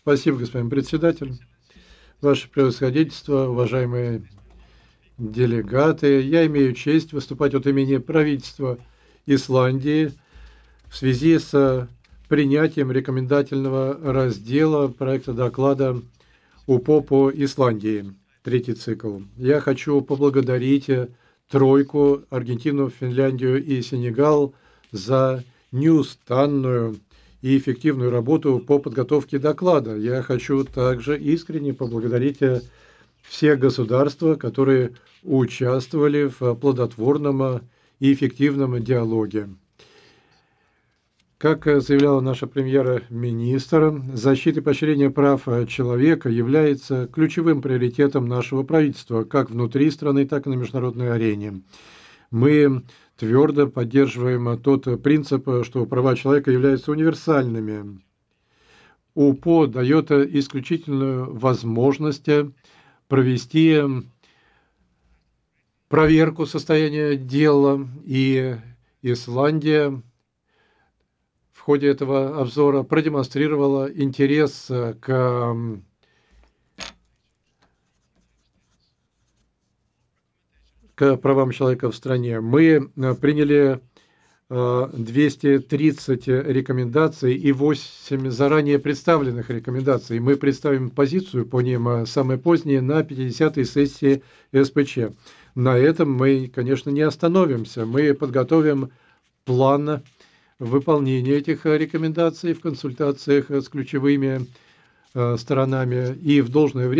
Спасибо, господин председатель. Ваше превосходительство, уважаемые делегаты, я имею честь выступать от имени правительства Исландии в связи с принятием рекомендательного раздела проекта доклада УПО по Исландии, третий цикл. Я хочу поблагодарить тройку, Аргентину, Финляндию и Сенегал за неустанную и эффективную работу по подготовке доклада. Я хочу также искренне поблагодарить все государства, которые участвовали в плодотворном и эффективном диалоге. Как заявляла наша премьер-министр, защита и поощрение прав человека является ключевым приоритетом нашего правительства, как внутри страны, так и на международной арене. Мы твердо поддерживаем тот принцип, что права человека являются универсальными. УПО дает исключительную возможность провести проверку состояния дела, и Исландия в ходе этого обзора продемонстрировала интерес к правам человека в стране. Мы приняли 230 рекомендаций и 8 заранее представленных рекомендаций. Мы представим позицию по ним самое позднее на 50-й сессии СПЧ. На этом мы, конечно, не остановимся. Мы подготовим план выполнения этих рекомендаций в консультациях с ключевыми сторонами и в должное время